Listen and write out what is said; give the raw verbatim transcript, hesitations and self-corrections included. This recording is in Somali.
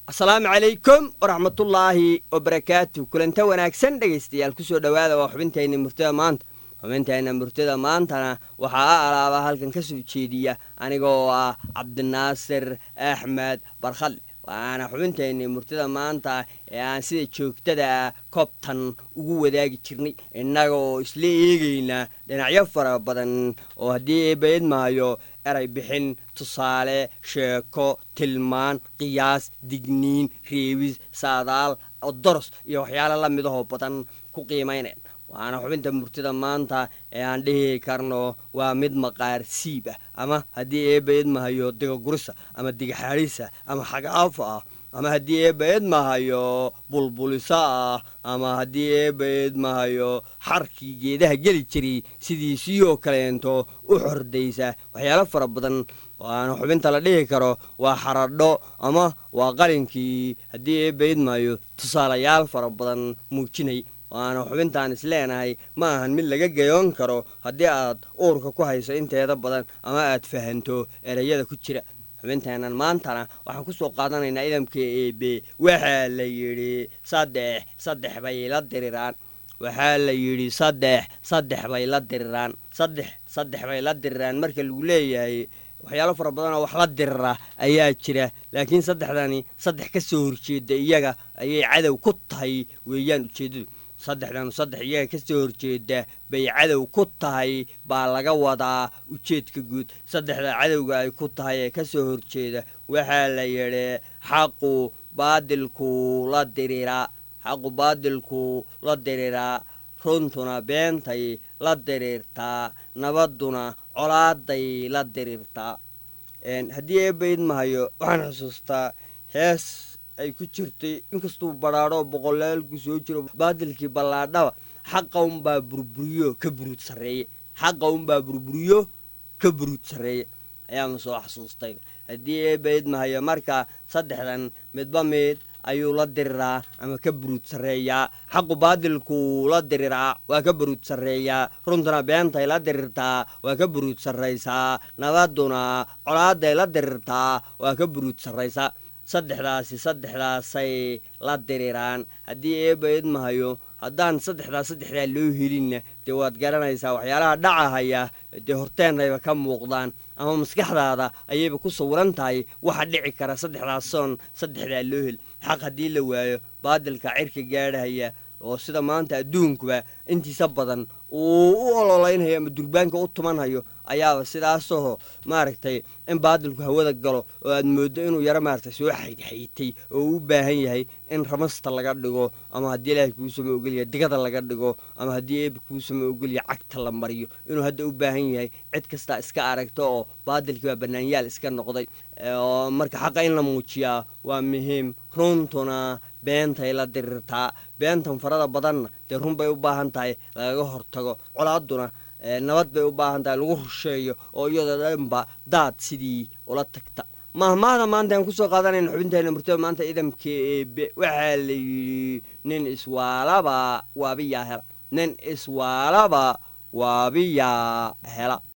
السلام عليكم ورحمة الله وبركاته. كلنتا wanaagsan dhageystayaal ku soo dhawaada waa xubinteena murtada maanta. xubinteena murtada maantana waxa alaaba halkan ka soo jeediya anigoo ah Cabdinaasir Axmed Barkhal. waana xubinteena murtada maanta ee aan sida joogtada koobtan ugu wadaagi jirnay inagoo isla eegayna dhinacyo fara badan oo hadii bayd maayo eray bixin tusaale sheeko tilmaan qiyaas digniin reebis saadaal doros iyo waxyaalo la mid ah badan ku qiimeyneen waana xubinta murtida maanta ee aan dhihi karno waa mid maqaar siib ah ama hadii ay bayd maayo diga gurisa ama diga xariisa ama xagaaf ah ama hadii ay bayd maayo bulbulisa ah ama hadii ay bayd maayo xarkii geedaha gali jiray sidii siyo kaleento u xordaysa waxyaalo fara badan waana xubinta la dhihi karo waa xaradho ama waa qalinkii hadii ay bayd maayo tusaalayaal fara badan muujinay waana xubintaan isleenahay ma ahan mid laga gayoon karo hadii aad uurka ku hayso inteeda badan ama aad fahanto erayada ku jira xubinteenan maantana waxaan ku soo qaadanaynaa idamka eeb waxa la yiri saddex saddex bay la diriraan waxa la yiri saddex saddex bay la diriraan saddex saddex bay la diriraan marka lagu leeyahay waxyaalo fara badan oo wax la dirira ayaa jira laakiin saddexdani saddex ka soo horjeeda iyaga ayay cadow ku tahay weeyaan ujeedadu saddexdan saddex iyaga ka soo horjeeda bay cadow ku tahay baa laga wadaa ujeedka guud saddexda cadowga ay ku tahay ee ka soo horjeeda waxa la yiri xaqu baadilku la dirira xaqu baadilku la dirira runtuna beentay la dirirtaa nabaduna colaaday la dirirtaa een hadii ay bayd maayo waxaan xusuustaa hees ay ku jirtay inkastoo baraaro boqolaal ku soo jiro baadilkii balaadhaba xaqa un baa burburiyo ka buruud sareeye xaqa un baa burburiyo ka buruud sareeye ayaan soo xasuustay hadii ay bayd maayo marka saddexdan midba mid ayuu la diriraa ama ka buruud sareeyaa xaqu baadilku la diriraa waa ka buruud sareeyaa runtuna beentay la dirirtaa waa ka buruud sareysaa nabaduna colaaday la dirirtaa waa ka buruud sareysaa saddexdaasi saddexdaasay la diriraan hadii ay bayd maayo haddaan saddexdaas saddexdaa loo helinna dee waad garanaysaa waxyaalaha dhacahaya dee horteenayba ka muuqdaan ama maskaxdaada ayayba ku sawiran tahay waxa dhici kara saddexdaasoon saddexdaa loo hel xaq haddii la waayo baadilka cirka gaadhaya oo sida maanta adduunkuba intiisa badan uu u ololaynhayo ama durbaanka u tumanhayo ayaaba sidaasoo maaragtay in baadilku hawada galo oo aad moodo inuu yaro maaragtay soo xaydxaytay oo u baahan yahay in ramasta laga dhigo ama haddii ilaahay kuu sama ogolyahay digada laga dhigo ama haddii eeba kuu sama ogolyahay cagta la mariyo inuu hadda u baahan yahay cid kastaa iska aragto oo baadilkii baa bannaanyaal iska noqday oo marka xaqa in la muujiyaa waa muhiim runtuna beentay la dirirtaa beentan farada badanna dee run bay u baahan tahay lagaga hortago colaaduna nabad bay u baahan tahay lagu rusheeyo oo iyadoo dhanba daad sidii ula tagta mahmaada maanta aan ku soo qaadanayna xubinteena murtada maanta idamka eebe waxaa la yidhi nin iswaalaba waabiyaa hela nin iswaalaba waabiyaa hela